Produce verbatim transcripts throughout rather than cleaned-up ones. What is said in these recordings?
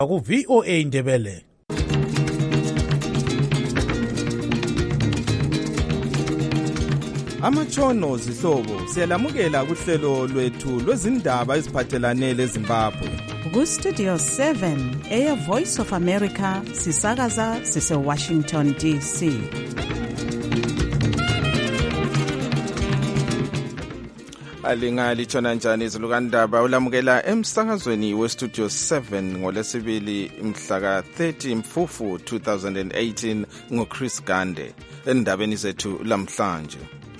Ku V O A Ndebele. Amatshono zihlobo siyalamukela kuhlelo lwethu lwezindaba eziphathelane leZimbabwe. Ku Studio seven eya Voice of America sisakaza sise Washington D C. Alingali tshona njani izilukandaba ulamukela emsakazweni we Studio seven ngolesibili mhla ka thirty Mfufu twenty eighteen ngo Chris Gande endabeni zethu lamhlanje.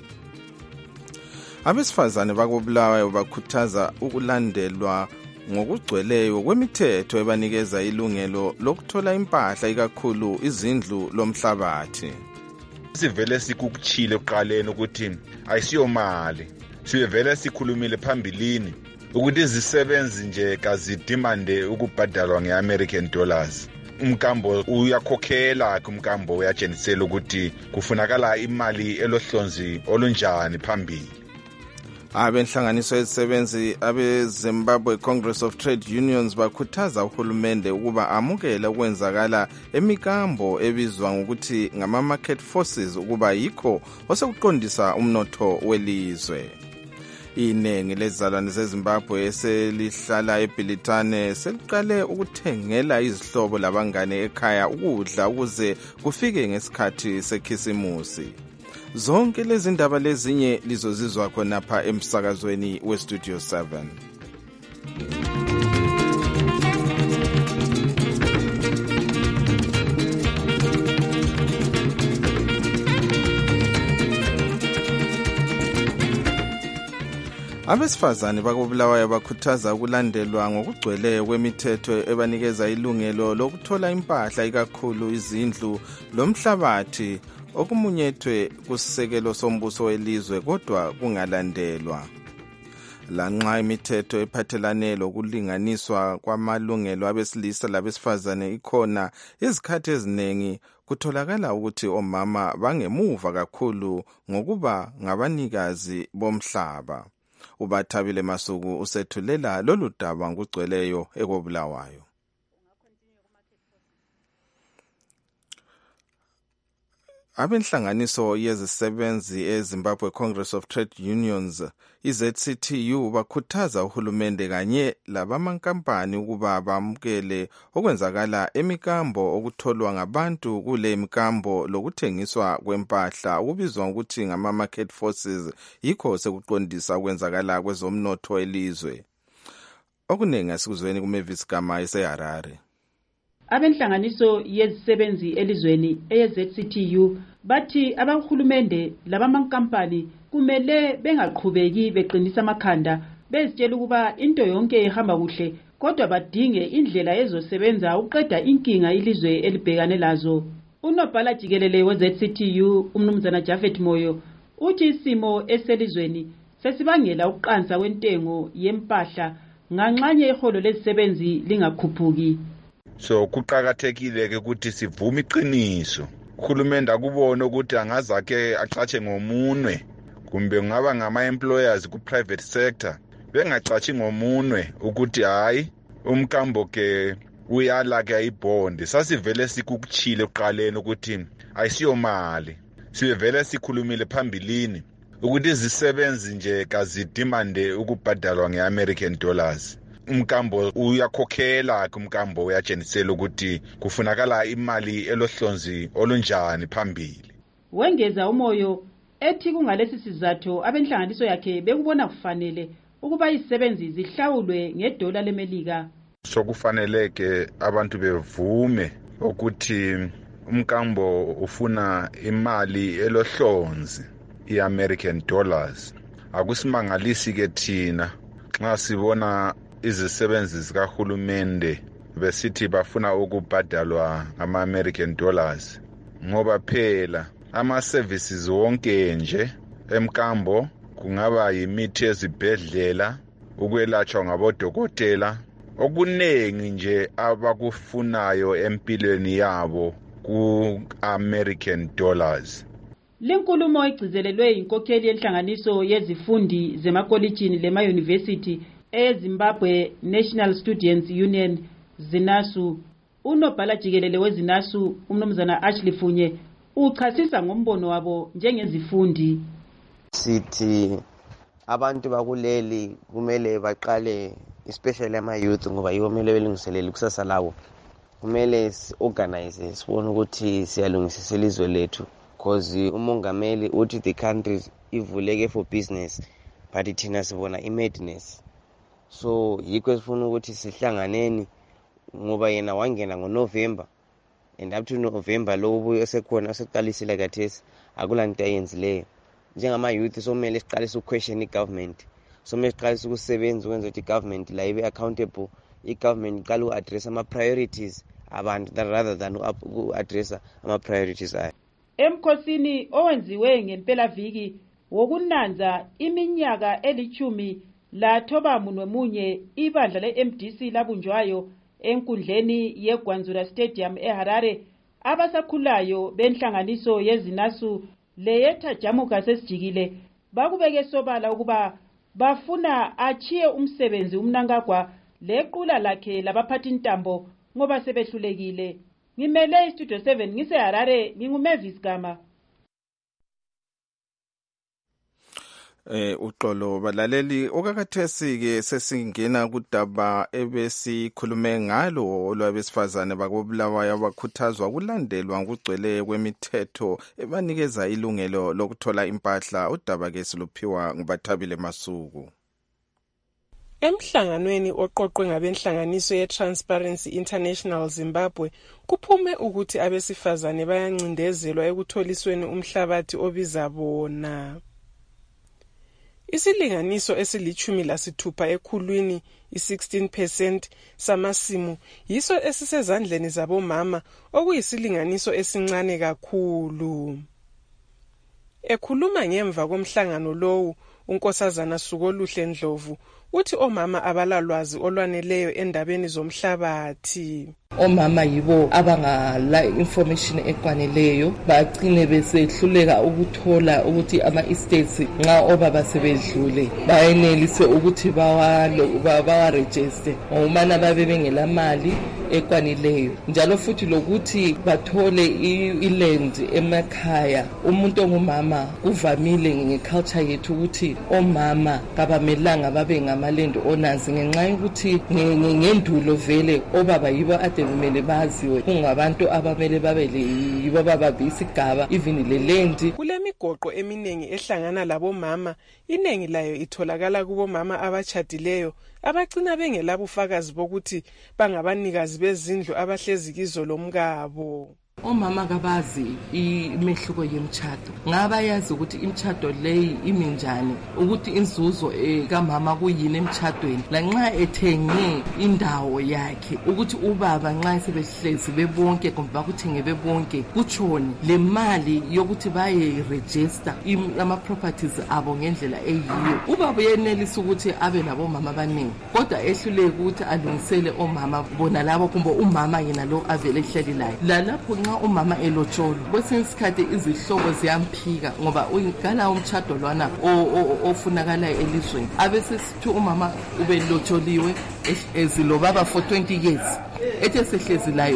Abesifazane bakubulawayo bakhuthaza ukulandelwa ngokugcweleyo kwemithetho ebanikeza ilungelo lokuthola impahla ikakhulu izindlu lomhlabathi. Sivele sikukuchile uqaleni ukuthi ayisiyo mali. Sivele sikhulumile phambilini ukuthi izisebenzi nje kazidimande ukubhadalwa ngeAmerican dollars. Umkambo uyakhokhela kumkambo uyatshengisela ukuthi kufunakala imali elohlonzi olunjani phambili. Abenhlanganiso yezisebenzi abeZimbabwe Congress of Trade Unions bakhuthaza uhulumende ukuba amukele ukwenzakala emikambo ebizwa ngokuthi ngama market forces ukuba yikho osekuqondisa umnotho welizwe. Inengi lezizalwane zeZimbabwe eselihlala eBhilitane seliqale ukuthengela izihlobo labangane ekhaya ukudla ukuze kufike ngesikhathi sekhisimusi. Zonke lezi ndaba lezinye lizozizwa khona pha emsakazweni we Studio seven. Abesifazane bakubulawayo bakhuthaza ukulandelwa ngokugcweleyo kwemithetho ebanikeza ilungelo lokuthola impahla ikakhulu izindlu lomhlabathi okumunyethwe kusisekelo sombuso welizwe kodwa kungalandelwa. Lanxa imithetho ephathelane lokulinganiswa kwamalungelo abesilisa labesifazane ikhona, izikhathi eziningi kutholakala ukuthi omama bangemuva kakhulu ngokuba ngabanikazi bomhlaba. Ubathabile Masuku usethulela lolu daba ngokugcweleyo ekobulawayo. Abenhlanganiso yezisebenzi eZimbabwe Congress of Trade Unions i-Z C T U bakhuthaza uhulumende kanye labamankampani ukuba bamukele okwenzakala emikambo okutholwa ngabantu kule mikambo lokuthengiswa kwempahla okubizwa ukuthi ngama market forces yikho sekuqondisa okwenzakala kwezomnotho elizwe. Okunengi asikuzweni kuMavis Gama eseHarare. Abenhlanganiso yezisebenzi elizweni eye-Z C T U bathi abahulumende labamankampani kumele bengaqhubeki beqinisa amakhanda bezitshela ukuba into yonke ihamba kuhle kodwa badinge indlela ezosebenza uqeda inkinga ilizwe elibhekane lazo. Unobhala jikelele we-Z C T U umnumzana Jafet Moyo uthi isimo eselizweni sesibangela ukuqansa kwentengo yempahla nganxanye iholo lezisebenzi lingakhuphuki. So kuqhakathekile ke ukuthi sivume iqiniso. Uhulumende akubona ukuthi angazake acatshe ngomunwe kumbe ngaba ngama employers ku private sector bengacatshi ngomunwe ukuthi hayi umkambo ke uyala ke ibond. Sasivele sikukuchile uqaleni ukuthi ayisiyo mali. Sivele sikhulumile phambilini ukuthi izisebenzi nje kazidimande ukubhadalwa ngeAmerican dollars. Umkambo uyakhokhela kumkambo uyatshengisela ukuthi kufunakala imali elohlonzi olunjani phambili. Wengeza uMoyo ethi kungalesi sizathu abenhlanganiso yakhe bekubona kufanele ukuba izisebenzi zihlawulwe ngedola lemelika. So kufanele ke abantu bevume ukuthi umkambo ufuna imali elohlonzi iAmerican dollars. Akusimangalisi ke thina nxa sibona izisebenzi zikahulumende besithi bafuna ukubhadalwa ngama-American dollars ngoba phela ama-services wonke nje emkambo kungaba yimithi ezibhedlela ukwelatshwa ngabodokotela okunengi nje abakufunayo empilweni yabo ku-American dollars. Lenkulumo igcizelelwe inkokheli yenhlanganiso yezifundi zemakolitshini lema-university eZimbabwe National Students Union ZINASU. Unobhala jikelele weZINASU umnumzana Ashley Funye uchasisa ngombono wabo njengezifundi. Sithi abantu bakuleli kumele baqale especially ama youth ngoba yiwo kumele belungiselele kusasa lawo. Kumele organize sibone ukuthi siyalungisisa ilizwe lethu because umongameli uthi the country ivuleke for business but thina sibona imadness. So yikho sifuna ukuthi sihlanganeni ngoba yena wangena ngoNovember and up to November lo ubuye esekhona oseqalisile kathesi akulanto ayenzileyo. Njengama youth somele siqalise ukuquestion igovernment, somele siqalise ukusebenza ukwenza ukuthi igovernment la ibe accountable, igovernment iqala uaddress ama priorities abantu rather than uaddress ama priorities ayo. Emkhosini owenziwe ngempela viki wokunanza iminyaka elichumi la thoba munwe munye ibandla le-M D C labunjwayo enkundleni yeGwanzura Stadium eHarare, abasakhulayo benhlanganiso yeZINASU leyetha jamuka sesijikile bakubeke sobala ukuba bafuna achiye umsebenzi umnankagwa lequla lakhe labaphathi intambo ngoba sebehlulekile. Ngimele iStudio seven ngiseHarare, nginguMavis Gama. Eh uqolo balaleli okakathesi ke sesingena kudaba ebesikhulume ngalo olwabesifazane bakobulawayo abakhuthazwa kulandelwa ngugcwele kwemithetho ebanikeza ilungelo lokuthola impahla. Udaba ke siluphiwa nguBathabile Masuku. Emhlanganweni oqoqwe ngabenhlanganiso ye-Transparency International Zimbabwe kuphume ukuthi abesifazane bayancindezelwa ekutholisweni umhlabathi obiza bona. Isilinganiso esilichumi lasithupha ekhulwini i-sixteen percent samasimu yiso esisezandleni zabomama, okuyisilinganiso esincane kakhulu. Ekhuluma ngemva komhlangano lowu, uNkosazana Sukoluhle Ndlovu uthi omama abalalwazi olwaneleyo endabeni zomhlabathi. Omama yibo abangala information ekwaneleyo, bagcine besehluleka ukuthola ukuthi ama estates nxa obaba sebedlule bayenelise ukuthi bawa register ngomana babe bengela mali ekwanileyo, njalo futhi lokuthi bathole iland emakhaya. Umuntu ongumama kuvamile ngeculture yethu ukuthi omama kabamelanga babe ngamaland owners ngenxa yokuthi ngendulo vele obaba yibo ade kumele baziwe kungabantu abamele babe yibo bababisa igaba even le land. Kule migoqo eminengi ehlangana labomama, inengi layo itholakala kubomama abachadileyo abagcina bengelabufakazi bokuthi bangabanikazi bezindlu abahlezi kizo lomkabo. Omama kabazi imehluko yemtshado, ngaba yazi ukuthi imtshado leyi iminjani, ukuthi inzuzo kamama kuyini emtshadweni, lanxa ethenge indawo yakhe ukuthi ubaba nxa sebehlezi bebonke kumbe bakuthenge bebonke kutshoni le mali yokuthi baye register ama properties abo ngendlela eyiyo. Ubaba uyenelisa ukuthi abe labo mama abaningi kodwa ehluleke ukuthi alungisele omama bona labo kumbe umama yena lo avele ehleli laye. Lalapho nxa umama elotsholo kwesinye isikhathi izihlobo ziyamphika ngoba uyigala umtshado lwana ofunakalayo elizweni, abesesithi umama ubelotsholiwe ezilobaba for twenty years ethe sehlezi layo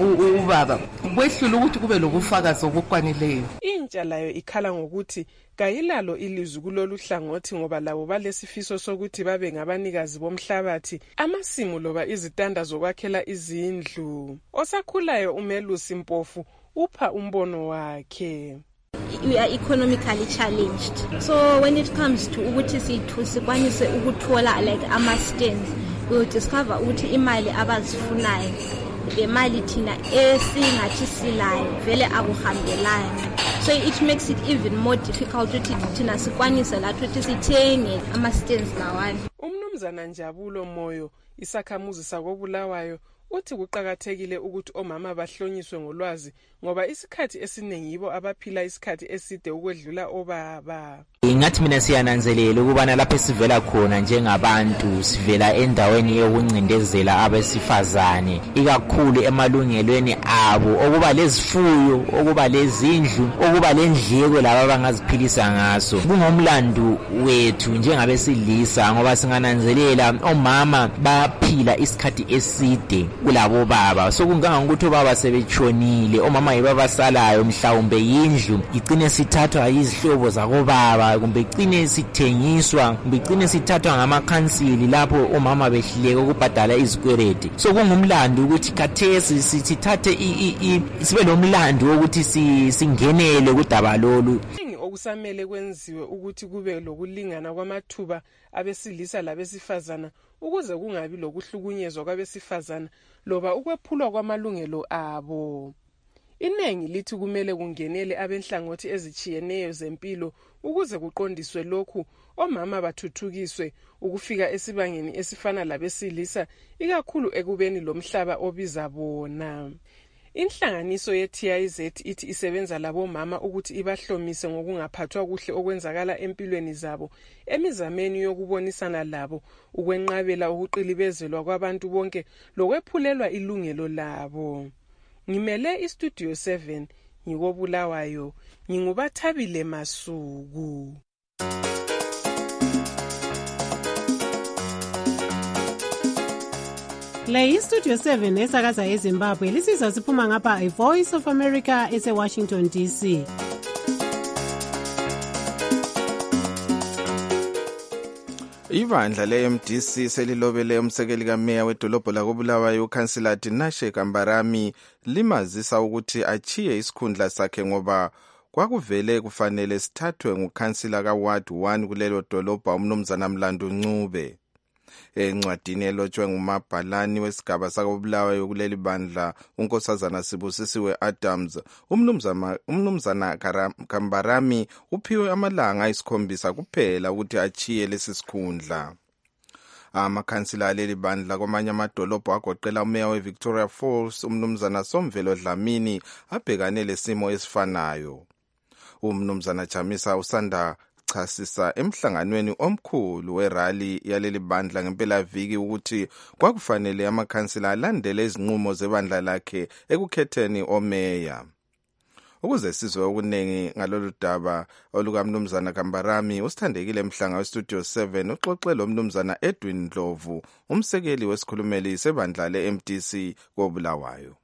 ubaba kwehlula ukuthi kube lobufakazi obukwanileyo. Intsha layo ikhala ngokuthi kayilalo ilizwi kulolu hlangothi ngoba labo balesifiso sokuthi babe ngabanikazi bomhlabathi, amasimu loba izitanda zokwakhela izindlu. Osakhulayo uMelusi Mpofu upha umbono wakhe. We are economically challenged, so when it comes to ukuthi sithu sikwanise ukuthola like ama stands, we will discover ukuthi imali abazifunayo le mali thina esingathi silayo vele akuhambelana, so it makes it even more difficult ukuthi thina sikwanise lathi ukuthi sithenge ama stands lawani. Umnumzana Njabulo Moyo isakhamuzi sakobulawayo uthi kuqhakathekile ukuthi omama bahlonyiswe ngolwazi ngoba isikhathi esiningi yibo abaphila isikhathi eside ukwedlula obaba. Ngathi mina siyananzelela ukubana lapho sivela khona njengabantu sivela endaweni yokuncindezela abesifazane ikakhulu emalungelweni abo, okuba lezifuyo, okuba lezindlu, okuba lendleko laba abangaziphilisa ngaso. Kungomlando wethu njengabesilisa ngoba singananzelela omama baphila isikhathi eside kulabo baba. Sokunganga ukuthi obaba sebetshonile, omama yibo abasalayo, mhlawumbe indlu igcine sithathwa izihlobo zakobaba, kumbe igcine sithengiswa, kumbe igcine sithathwa ngamakhansili lapho omama behluleka ukubhadala izikweleti. So kungumlando ukuthi khathesi sithathe sibe lomlando wokuthi singenele kudaba lolu. Okusamele kwenziwe ukuthi kube lokulingana kwamathuba abesilisa labesifazana ukuze kungabi lokuhlukunyezwa kwabesifazana loba ukwephulwa kwamalungelo abo. Inengi lithi kumele kungenele abenhlangothi ezichiyeneyo zempilo ukuze kuqondiswe lokhu, omama bathuthukiswe ukufika esibangeni esifana labesilisa, ikakhulu ekubeni lomhlaba obiza bona. Inhlanganiso ye-T I Z ithi isebenza labomama ukuthi ibahlomise ngokungaphathwa kuhle okwenzakala empilweni zabo emizameni yokubonisana labo ukwenqabela ukuqilibezelwa kwabantu bonke lokwephulelwa ilungelo labo. Ngimele iStudio seven ngikobulawayo, ngingubathabile Masuku. Le iStudio seven esakaza eZimbabwe lisizwa siphuma ngapha iVoice of America ese-Washington D C. Ibandla le-M D C selilobele umsekeli kameya wedolobho lakobulawayo uKhansila Tinashe Kambarami limazisa ukuthi achiye isikhundla sakhe ngoba kwakuvele kufanele sithathwe ngukhansila kaWard one kulelo dolobha umnumzana Mlando Ncube. Encwadini elotshwe ngumabhalani wesigaba sakobulawayo kuleli bandla unkosazana Sibusisiwe Adams, umnumzana umnumzana Kambarami uphiwe amalanga ayisikhombisa kuphela ukuthi achiye lesi sikhundla. Amakhansila aleli bandla kwamanye amadolobho agoqela umeya weVictoria Falls umnumzana Somvelo Dlamini abhekane lesimo esifanayo. Umnumzana Chamisa usanda chasisa emhlanganweni omkhulu werally yaleli bandla ngempela viki ukuthi kwakufanele amakhansila alandele izinqumo zebandla lakhe ekukhetheni omeya. Ukuze sizwe okuningi ngalolu daba olukamnumzana Kambarami, usithandekile Mhlanga weStudio seven uxoxe lo mnumzana Edwin Ndlovu, umsekeli wesikhulumeli sebandla le-M D C kobulawayo.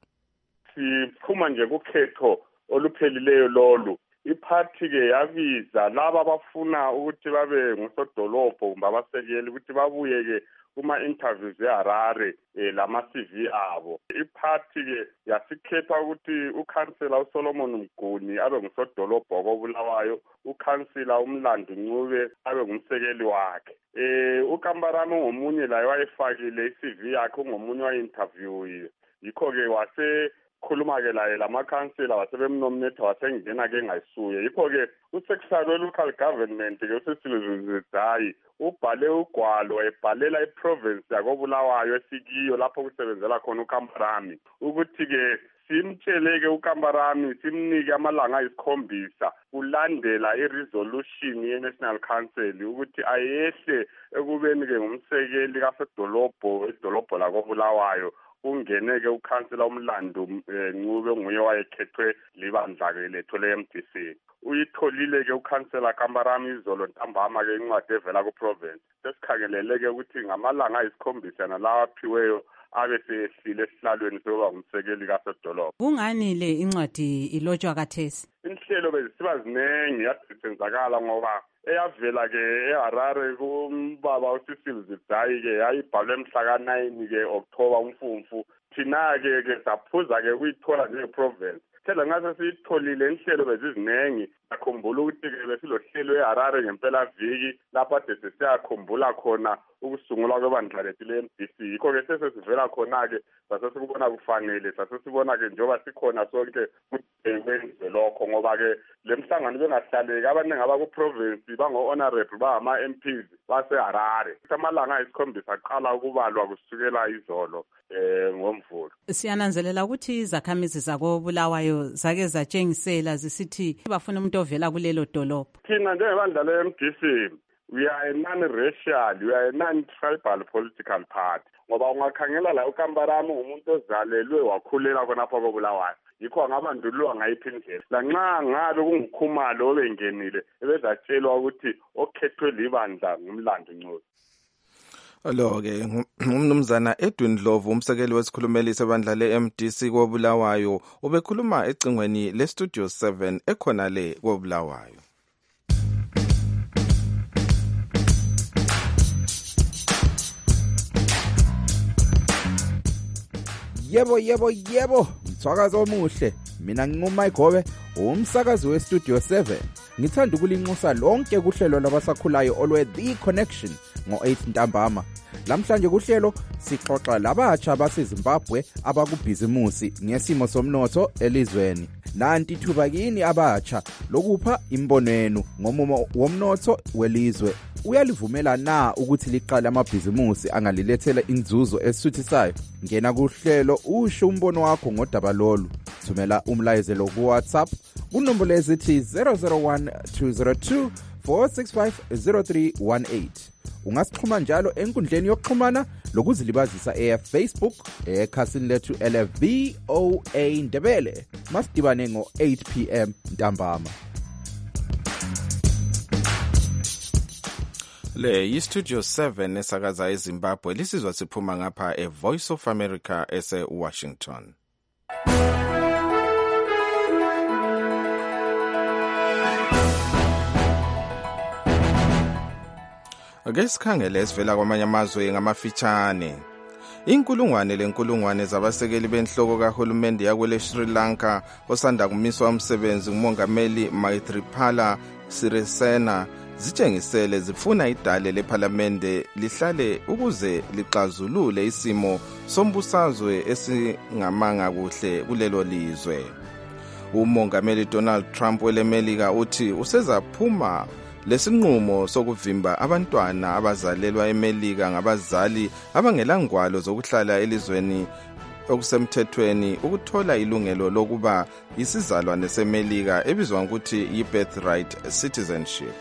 Siphuma nje kukhetho oluphelileyo lolu. Iphathi ke yabiza laba abafuna ukuthi babe ngusodolobho kumbe abasekeli ukuthi babuye ke kuma interviews eHarare eh, lama C V abo. Iphathi ke yasikhetha ukuthi ukhansela uSolomon Mguni abe ngusodolobho kobulawayo, ukhansela uMlando Ncube abe ngumsekeli wakhe. Eh uKambarami ngomunye la wayefakile i-C V yakhe ngomunye wa interview. Yikho ke wase khuluma ke laye lamakhansela wasebemnominate wasengena ke ngayisuye. Yikho ke uSecretary we-Local Government ke uSisiluzidzayi ubhale ugwalo ebhalela iprovince yakobulawayo esikiyo lapho kusebenzela khona uKambarami ukuthi ke simtsheleke uKambarami simnike amalanga ayisikhombisa kulandela iresolution ye-National Council ukuthi ayehle ekubeni ke ngumsekeli kasedolobho edolobho lakobulawayo kungeneke ukhansela uMlando Ncube nguye wayekhethwe libandla ke letho le-M D C. Uyitholile ke ukhansela Kambarami izolo ntambama ke incwadi evela ku-province. Sesikhangelele ke ukuthi ngamalanga ayisikhombisa nalawa aphiweyo abe sehlile esihlalweni sokuba ngumsekeli kasedolobho. Kungani le incwadi ilotshwa kathesi? Inhlelo bezisiba zinengi yadisenzakala ngoba eyavela ke eHarare kumbaba uSisiluzidzayi ke yayibhalwe mhla ka nine ke October umfumfu. Thina ke ke saphuza ke kuyithola nje province. Phela ngase sitholile inhlelo bezizinengi akhumbula ukuthi ke besilohlelo eHarare ngempela viki lapha de sesiyakhumbula khona ukusungulwa kwebandla lethu le-M D C. Yikho ke sesivela khona ke sasesibona kufanele sasesibona ke njoba sikhona sonke kwenze lokho ngoba ke lemhlangano bengahlaleki abaningi abaku-province bango-honorable bangama-M Ps baseHarare. Amalanga ayisikhombisa aqala ukubalwa kusukela izolo eh ngomvulo. Siyananzelela ukuthi izakhamizi zakobulawayo zake zatshengisela zisithi bafuna umuntu ovela kulelo dolobho. Thina njengebandla le-M D C we are a non-racial, we are a non-tribal political party. Ngoba ungakhangela la uKambarami umuntu ozalelwe wakhulela khonapha kobulawayo. Yikho ngabandulwa ngayiphi indlela. La nxa ngabe kungukhumalo obengenile ebezatshelwa ukuthi okhethwe libandla ngumlando Ncube. Lo-ke umnumzana Edwin Dlovu, umsekeli wesikhulumeli sebandla le-M D C koBulawayo, ubekhuluma ecingweni le-Studio seven ekhona le koBulawayo. Yebo yebo yebo, mthwakazo omuhle. Mina nginguMayigobe, umsakazi weStudio seven. Ngithanda ukulinxusa lonke kuhlelo labasakhulayo olwe The Connection ngo eight ntambama. Lamhlanje kuhlelo sixoxa labatsha baseZimbabwe abakubhizimusi ngesimo somnotho elizweni. Nanti thuba kini abatsha lokupha imbono yenu ngomumo womnotho welizwe. Uyalivumela na ukuthi liqale amabhizimusi angalilethela inzuzo esuthisayo? Ngena kuhlelo usho umbono wakho ngodaba lolu. Thumela umlayezelo ku WhatsApp kunombolo ezithi zero zero one two zero two four six five zero three one eight. Ungasixhuma njalo enkundleni yokuxhumana lokuzilibazisa e-Facebook ekhasini lethu L V O A Ndebele. Masidibane ngo eight p m ntambama. Le yi-Studio seven esakaza eZimbabwe lisizwa siphuma ngapha e-Voice of America ese-Washington. Ake sikhangele esivela kwamanye amazwe ngamafitshane. Inkulungwane lenkulungwane zabasekeli benhloko kahulumende yakwele Sri Lanka osanda kumiswa umsebenzi ngumongameli Maithripala Sirisena zitshengisele zifuna idale lePhalamende lihlale ukuze lixazulule isimo sombusazwe esingamanga kuhle kulelo lizwe. Umongameli Donald Trump welemelika uthi usezaphuma lesinqumo sokuvimba abantwana abazalelwa eMelika ngabazali abangelangwalo zokuhlala elizweni okusemthethweni ukuthola ilungelo lokuba isizalwane seMelika ebizwa ngokuthi yi-birthright citizenship.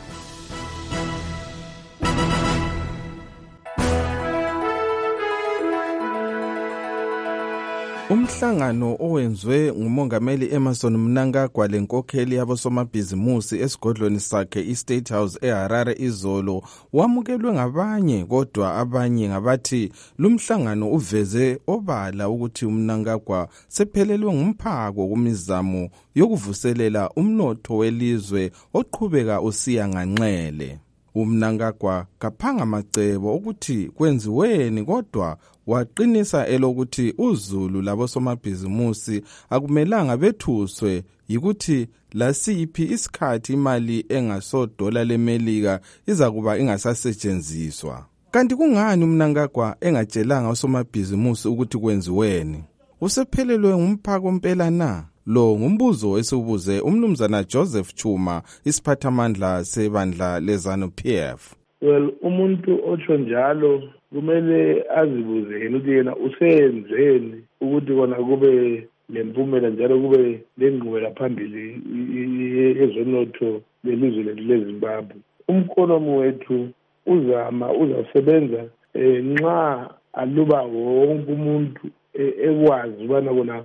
Umhlangano owenzwe ngumongameli Emmerson Mnangagwa lenkokheli yabosomabhizimusi esigodlweni sakhe iState House eHarare izolo wamukelwe ngabanye, kodwa abanye ngabathi lumhlangano uveze obala ukuthi uMnangagwa sephelelwe ngumphako kumizamo yokuvuselela umnotho welizwe oqhubeka usiya nganxele. uMnangagwa kaphanga macebo ukuthi kwenziweni, kodwa waqinisa elokuthi uzulu labosomabhizimusi akumelanga bethuswe yikuthi lasiphi isikhathi imali engasodola leMelika izakuba ingasasetshenziswa. Kanti kungani uMnangagwa engatshelanga osomabhizimusi ukuthi kwenziweni? Usephelelwe ngumphako mpela na? Lo ngumbuzo esibuze umnumzana Joseph Chuma, isiphathamandla sebandla leZANU P F. Well, umuntu otsho njalo kumele azibuze ukuthi yena usenzeni ukuthi kona kube lempumela njalo kube lengqubela phambili ezonotho lelizwe leZimbabwe. Umkhonomi wethu uzama uzasebenza nxa aluba wonke umuntu ekwazi ubana kona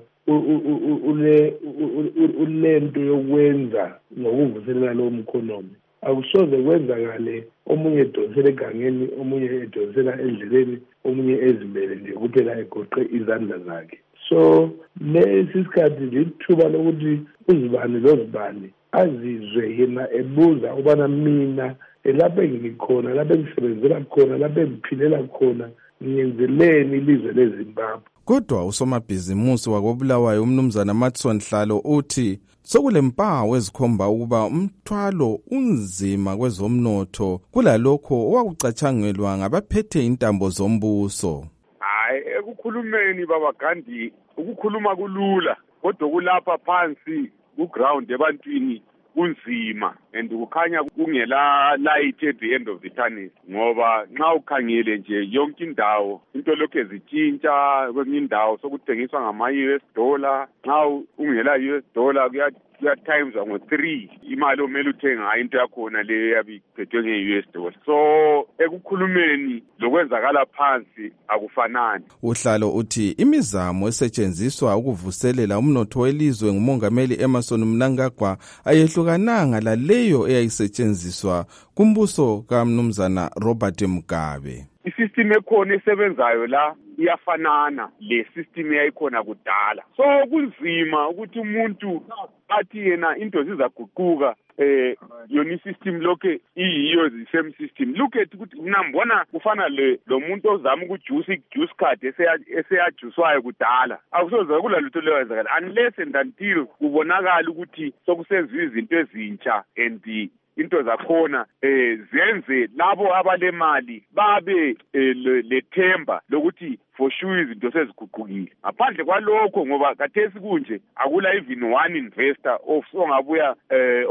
ule ulento yokwenza ngokuvuselela lo mkhonomi. Akusoze kwenzakale omunye edonsela egangeni, omunye edonsela endleleni, omunye ezimele nje kuphela egoqe izandla zakhe. So lesi sikhathi lithuba lokuthi uzibani lozibani azizwe yena ebuza ubana mina lapha ngikhona, lapha ngisebenzela khona, lapha ngiphilela khona, ngiyenzeleni ilizwe leZimbabwe. Kodwa usomabhizimusi wakoBulawayo umnumzana Matson Hlalo uthi sokulempawu ezikhomba ukuba umthwalo unzima kwezomnotho kulalokho owakucatshangelwa ngabaphethe intambo zombuso. Hayi, ekukhulumeni baba Gandhi ukukhuluma kulula, kodwa kulapha phansi ku ground ebantwini kunzima and kukhanya kungela light at the end of the tunnel, ngoba nxa ukhangele nje yonke indawo into lokho ezitshintsha. Kwenye indawo sokuthengiswa ngama-U S dollar, nxa ungela U S dollar kuya kuya times ngo three imali omele uthenga ngayo into yakhona le yabiphethwe nge-U S dollar. So ekukhulumeni lokwenzakala phansi akufanani. Uhlalo uthi imizamo esetshenziswa ukuvuselela umnotho welizwe ngumongameli Emmerson Mnangagwa ayehlukananga laleyo eyayisetshenziswa kumbuso kaMnumzana Robert Mugabe. isystem ekhona esebenzayo la iyafanana le system eyayikhona kudala. So kunzima ukuthi umuntu athi yena into zizaguquka eh yona isystem lokhe iyiyo the same system. Look at ukuthi nambona kufana le lo muntu ozama ukujuice juice card eseyajuswayo kudala. Akusoze kula lutho lewenzakala unless and until kubonakala ukuthi sokusenziwa izinto ezintsha and the into zakhona eh zenze labo abalemali babe lethemba lokuthi for sure izinto seziguqukile. Aphandle kwalokho ngoba kathesi kunje akula even one investor of ongabuya eh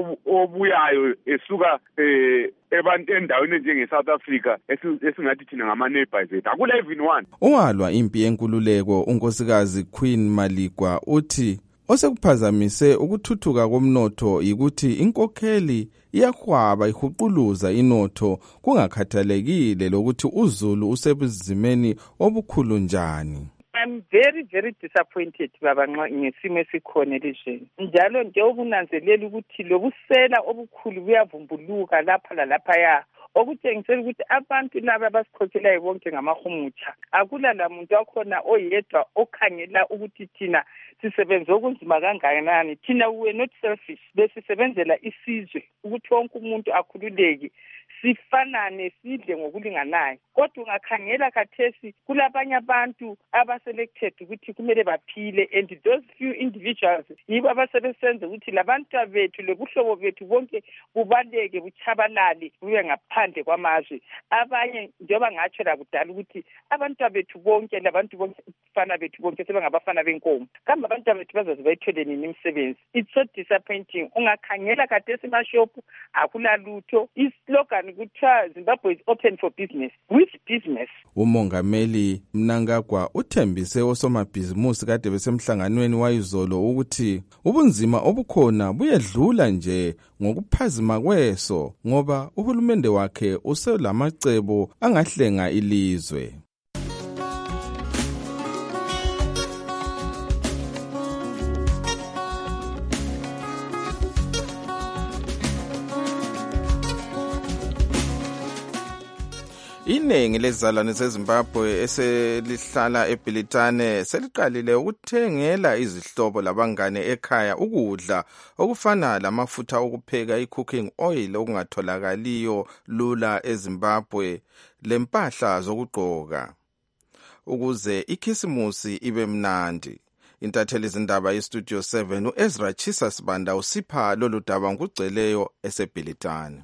obuyayo esuka eh ebantu endaweni njenge South Africa esingathi thina ngama neighbors ethu akula even one. Owalwa impi yenkululeko unkosikazi Queen Maligwa uthi osekuphazamise ukuthuthuka komnotho yikuthi inkokheli iyahwaba ihuquluza inotho kungakhathalekile lokuthi uZulu usebuzimeni obukhulu njani. I'm very very disappointed baba ngesimo esikhona elizweni. Njalo nje okunanzelela ukuthi lobusela obukhulu buyavumbuluka lapha lalapha ya okutshengisela ukuthi abantu laba abasikhokhelayo bonke ngamahumutsha. Akula la muntu wakhona oyedwa okhangela ukuthi thina sisebenza okunzima kangakanani. Thina we not selfish besisebenzela isizwe ukuthi wonke umuntu akhululeke sifanane sidle ngokulinganayo. Kodwa ungakhangela kathesi kulabanye abantu abaselected ukuthi kumele baphile and those few individuals yibo abasebenza ukuthi labantu bethu lebuhlobo bethu bonke bubaleke buchabalale bube ngaphandle kwamazwe. Abanye njengoba ngatsho la kudala ukuthi abantu bethu bonke labantu bonke fana bethu bonke sebengabafana benkomo. Kambe abantu bethu bazaze bayithole nini imisebenzi? It's so disappointing. Ungakhangela kathesi emashopu akula lutho. Islogan kuthiwa Zimbabwe is open for business. Which business? Umongameli Mnangagwa uthembise osomabhizimusi kade besemhlanganweni wayizolo ukuthi ubunzima obukhona buyedlula nje ngokuphazima kweso ngoba uhulumende wakhe uselamacebo angahlenga ilizwe. Iningi lezizalwane zeZimbabwe eselihlala eBilitane seliqalile ukuthengela izihlobo labangane ekhaya ukudla okufana lamafutha okupheka i-cooking oil okungatholakaliyo lula eZimbabwe lempahla zokugqoka ukuze ikhisimusi ibe mnandi. Intatheli izindaba yeStudio seven uEzra Chisa Sibanda usipha lolu daba ngugceleyo eseBilitane.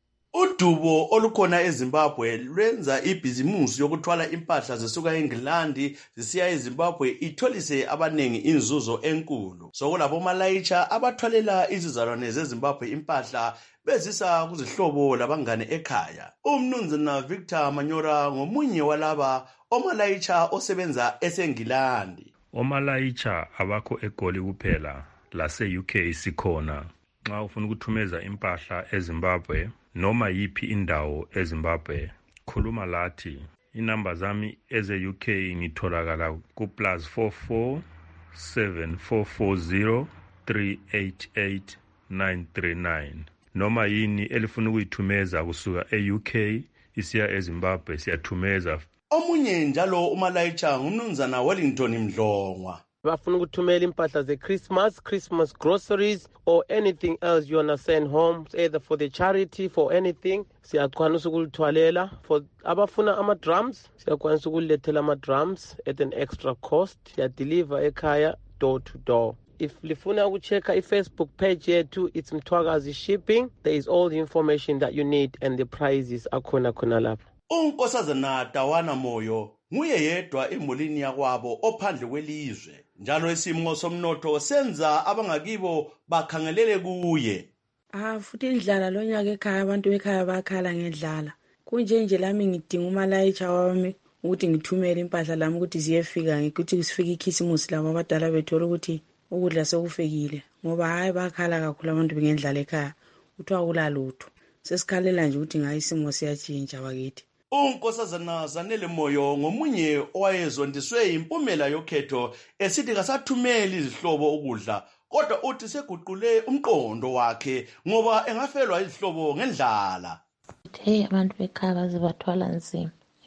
Udubo olukhona eZimbabwe lwenza ibhizimusi yokuthwala impahla zisuka eNgilandi zisiya eZimbabwe itholise abanengi inzuzo enkulu. Sokulabo malayitsha abathwalela izizalwane zeZimbabwe impahla bezisa kuzihlobo labangane ekhaya. Umnumzana Victor Manyora ngomunye walaba omalayitsha osebenza eseNgilandi. Omalayitsha abakho eGoli kuphela lase U K sikhona. Nxa ufuna ukuthumeza impahla eZimbabwe noma yipi indawo eZimbabwe khuluma lathi. Inamba zami eze U K ngitholakala ku plus four four seven four four zero three eight eight nine three nine noma yini elifuna ukuyithumeza kusuka e-U K isiya eZimbabwe siyathumeza. Omunye njalo umalayitsha ngumnumzana Wellington Mdlongwa. Bafuna ukuthumela impahla ze Christmas, Christmas groceries or anything else you wanna send home, either for the charity, for anything. Siyakwanisa ukulithwalela. For abafuna ama drums, siyakwanisa ukulethela ama drums at an extra cost. Siya deliver ekhaya door to door. If lifuna ukuchecka i-Facebook page yethu, it's Mthwakazi Shipping. There is all the information that you need and the prices akhona khona lapho. Unkosazana Tawana Moyo nguye yedwa emulini yakwabo ophandle kwelizwe. Njalo isimo somnotho senza abangakibo bakhangelele kuye. Ah futhi indlala lonyaka ekhaya abantu bekhaya bakhala ngendlala. Kunje nje lami ngidinga umalayitsha wami ukuthi ngithumele impahla lami ukuthi ziyefika ngikuthi sifike ikhisimusi labo abadala bethola ukuthi ukudla sekufikile ngoba hayi bakhala kakhulu abantu bengendlala ekhaya. Uthiwa kulalutho. Sesikhalela nje ukuthi ngayi isimo siyatshintsha bakithi. Unkosazana Zanele Moyo ngomunye owayezondiswe impumela yokhetho esithi kasathumeli izihlobo ukudla kodwa uthi seguqule umqondo wakhe ngoba engafelwa izihlobo ngendlala. Hey abantu bekhaya bazibathwala nzima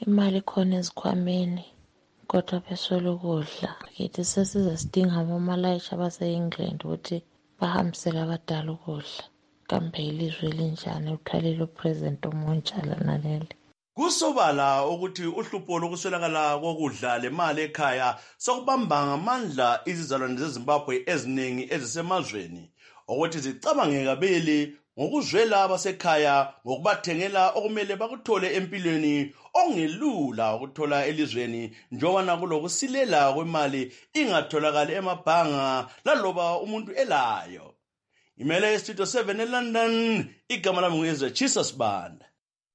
imali khona ezikhwameni kodwa beswele ukudla. Kithi sesize sidinga abomalayisha base-England ukuthi bahambisele abadala ukudla. Kambe ilizwe elinjani uthwalile upresident omuntshala naleli. Kusobala ukuthi uhlupho lokuswelakala kokudla lemali ekhaya sokubamba ngamandla izizalwane zeZimbabwe eziningi ezisemazweni ukuthi zicabange kabili ngokuzwela abasekhaya ngokubathengela okumele bakuthole empilweni ongelula ukuthola elizweni njengoba kulokusilela kwemali ingatholakali emabhanga laloba umuntu elayo. Imele Studio seven eLondon, igama lami nguyezwe Jesus Banda.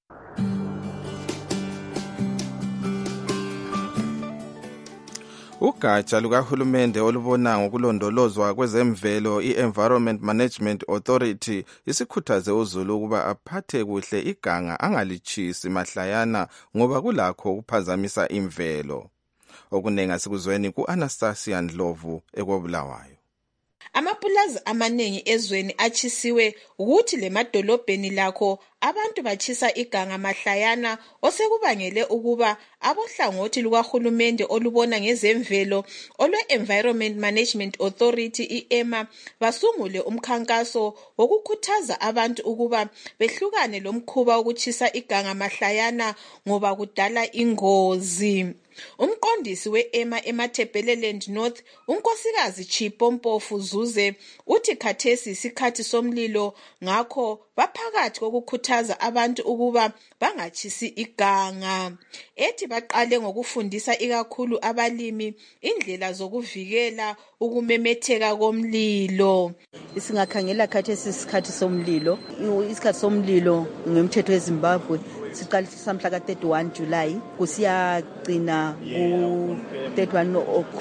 Ugatsha lukahulumende olubona ngokulondolozwa kwezemvelo i-Environment Management Authority isikhuthaze uZulu ukuba aphathe kuhle iganga angalichisi mahlayana ngoba kulakho ukuphazamisa imvelo. Okunenga sikuzweni ku-Anastasia Ndlovu ekobulawayo. Amapulazi amaningi ezweni achisiwe ukuthi lemadolobheni lakho abantu bachisa iganga mahlayana osekubangele ukuba abohlangothi lukahulumende olubona ngezemvelo olwe-Environment Management Authority i-EMA basungule umkhankaso wokukhuthaza abantu ukuba behlukane lomkhuba wokuchisa iganga mahlayana ngoba kudala ingozi. Umqondisi we-EMA eMatabeleland North, unkosikazi Chipompofu Zuze, uthi khathesi isikhathi somlilo ngakho baphakathi kokukhuthaza abantu ukuba bangachisi iganga. Ethi baqale ngokufundisa ikakhulu abalimi indlela zokuvikela ukumemetheka komlilo. Isingakhangela khathesi isikhathi somlilo, isikhathi somlilo ngemthetho weZimbabwe siqalisisa mhla ka thirty-one July kusiyagcina ku thirty-one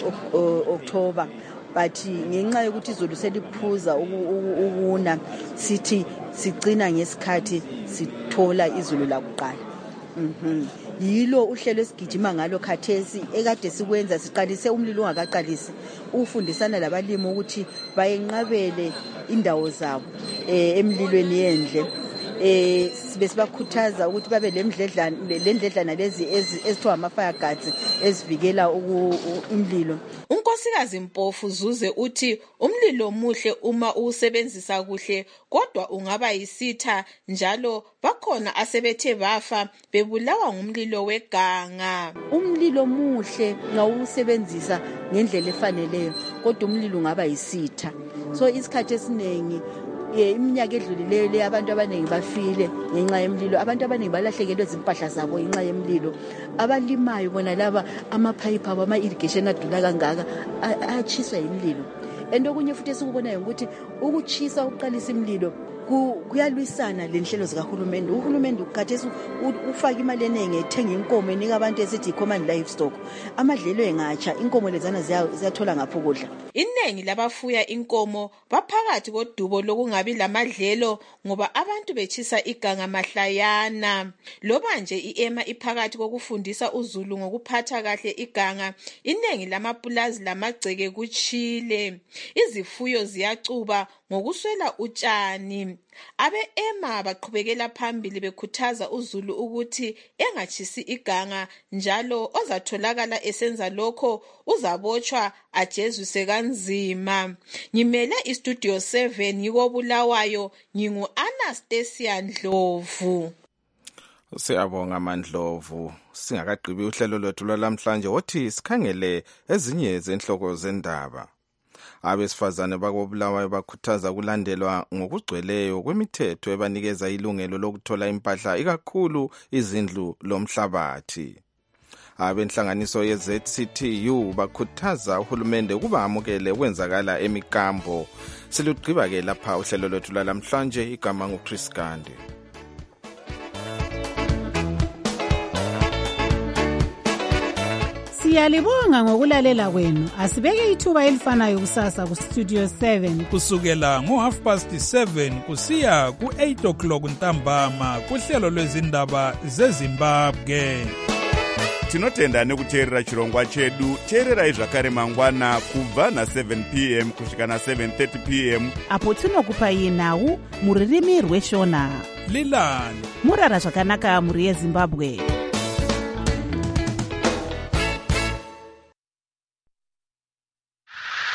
October, but ngenxa yokuthi izulu seliphuza ukuna sithi sigcina ngesikhathi sithola izulu lakuqala. Mhm. Yilo uhlelo esigijima ngalo khathesi ekade sikwenza siqalise umlilo ungakaqalisi ufundisana labalimi ukuthi bayenqabele indawo zabo eh emlilweni yendle. Eh besibakhuthaza ukuthi babe lemdledlana lendledlana lezi ezithiwa ama-fire guards ezivikela umlilo. Unkosikazi Mpofu Zuze uthi umlilo muhle uma uwusebenzisa kuhle kodwa ungaba yisitha njalo bakhona asebethe bafa bebulawa ngumlilo weganga. Umlilo muhle ngawusebenzisa ngendlela efaneleyo kodwa umlilo ungaba yisitha. So isikhathi esiningi iminyaka edlulileyo le abantu abaningi bafile ngenxa yemlilo, abantu abaningi balahlekelwe izimpahla zabo ngenxa yemlilo. Abalimayo bona laba amapipe abo ama-irrigation adula kangaka achiswa yimlilo. And okunye futhi esikubonayo ukuthi ukuchisa ukuqalisa imlilo kuyalwisana lenhlelo zikahulumende. Uhulumende ukhathesi ufaka imali eningi ethenga inkomo enika abantu esithi common livestock. Amadlelo engatsha inkomo lezana ziyathola ngapho kudla. Iningi labafuya inkomo baphakathi kodubo lokungabi lamadlelo ngoba abantu bechisa iganga mahlayana. Loba nje i-EMA iphakathi kokufundisa uZulu ngokuphatha kahle iganga, iningi lamapulazi lamagceke kuchile. Izifuyo ziyacuba ngokuswela utshani. Abe-EMA baqhubekela phambili bekhuthaza uZulu ukuthi engachisi iganga njalo ozatholakala esenza lokho uzabotshwa ajezwise kanzima. Ngimele iStudio seven yikobulawayo, ngingu-Anastasia Ndlovu. Siyabonga Mandlovu. Singakagqibi uhlelo lwethu lwalamhlanje wothi sikhangele ezinye zenhloko zendaba. Abesifazane bakobulawayo bakhuthaza kulandelwa ngokugcweleyo kwemithetho ebanikeza ilungelo lokuthola impahla ikakhulu izindlu lomhlabathi. Abenhlanganiso ye-Z C T U bakhuthaza uhulumende ukuba amukele kwenzakala emikambo. Silugqiba ke lapha uhlelo lwethu lwalamhlanje, igama nguChris Gandhi. Siyalibonga ngokulalela kwenu. Asibeke ithuba elifanayo kusasa ku Studio seven kusukela ngo half past seven kusiya ku eight o'clock ntambama kuhlelo lwezindaba zeZimbabwe. Tinotenda nekuteerera chirongwa chedu. Teererai zvakare mangwana kubva na seven p m kusvika na seven thirty p m apo tinokupai nhau muririmi rweshona. Lilani murara zvakanaka muri yeZimbabwe.